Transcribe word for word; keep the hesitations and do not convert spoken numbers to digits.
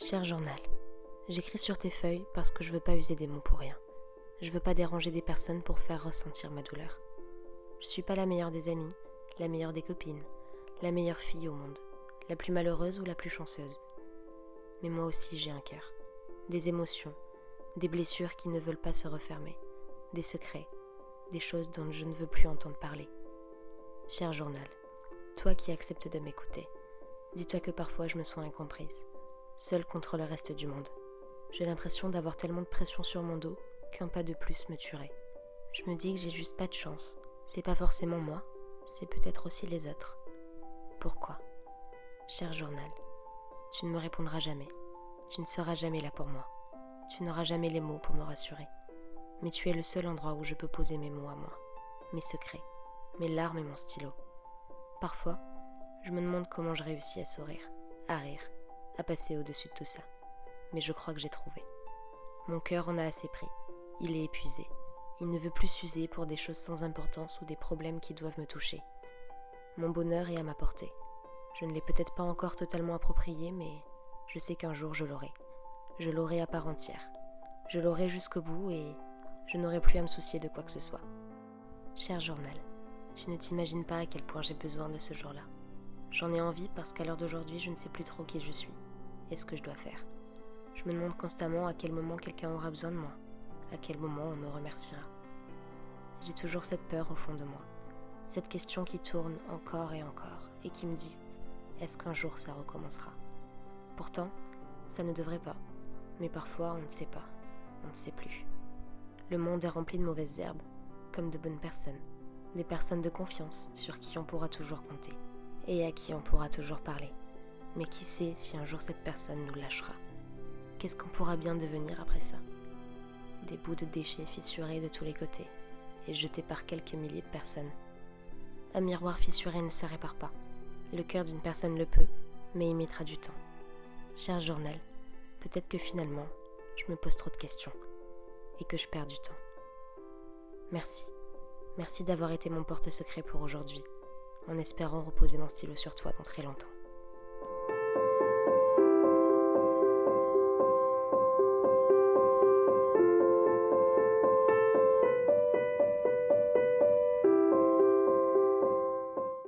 Cher journal, j'écris sur tes feuilles parce que je veux pas user des mots pour rien. Je veux pas déranger des personnes pour faire ressentir ma douleur. Je suis pas la meilleure des amies, la meilleure des copines, la meilleure fille au monde, la plus malheureuse ou la plus chanceuse. Mais moi aussi j'ai un cœur, des émotions, des blessures qui ne veulent pas se refermer, des secrets, des choses dont je ne veux plus entendre parler. Cher journal, toi qui acceptes de m'écouter, dis-toi que parfois je me sens incomprise, seule contre le reste du monde. J'ai l'impression d'avoir tellement de pression sur mon dos qu'un pas de plus me tuerait. Je me dis que j'ai juste pas de chance. C'est pas forcément moi, c'est peut-être aussi les autres. Pourquoi ? Cher journal, tu ne me répondras jamais. Tu ne seras jamais là pour moi. Tu n'auras jamais les mots pour me rassurer. Mais tu es le seul endroit où je peux poser mes mots à moi, mes secrets, mes larmes et mon stylo. Parfois, je me demande comment je réussis à sourire, à rire, à passer au-dessus de tout ça. Mais je crois que j'ai trouvé. Mon cœur en a assez pris. Il est épuisé. Il ne veut plus s'user pour des choses sans importance ou des problèmes qui doivent me toucher. Mon bonheur est à ma portée. Je ne l'ai peut-être pas encore totalement approprié, mais je sais qu'un jour je l'aurai. Je l'aurai à part entière. Je l'aurai jusqu'au bout et je n'aurai plus à me soucier de quoi que ce soit. Cher journal, tu ne t'imagines pas à quel point j'ai besoin de ce jour-là. J'en ai envie parce qu'à l'heure d'aujourd'hui, je ne sais plus trop qui je suis et ce que je dois faire. Je me demande constamment à quel moment quelqu'un aura besoin de moi, à quel moment on me remerciera. J'ai toujours cette peur au fond de moi, cette question qui tourne encore et encore et qui me dit « Est-ce qu'un jour ça recommencera ?» Pourtant, ça ne devrait pas, mais parfois on ne sait pas, on ne sait plus. Le monde est rempli de mauvaises herbes, comme de bonnes personnes, des personnes de confiance sur qui on pourra toujours compter et à qui on pourra toujours parler. Mais qui sait si un jour cette personne nous lâchera ? Qu'est-ce qu'on pourra bien devenir après ça ? Des bouts de déchets fissurés de tous les côtés et jetés par quelques milliers de personnes. Un miroir fissuré ne se répare pas. Le cœur d'une personne le peut, mais il mettra du temps. Cher journal, peut-être que finalement, je me pose trop de questions et que je perds du temps. Merci. Merci d'avoir été mon porte-secret pour aujourd'hui, en espérant reposer mon stylo sur toi dans très longtemps.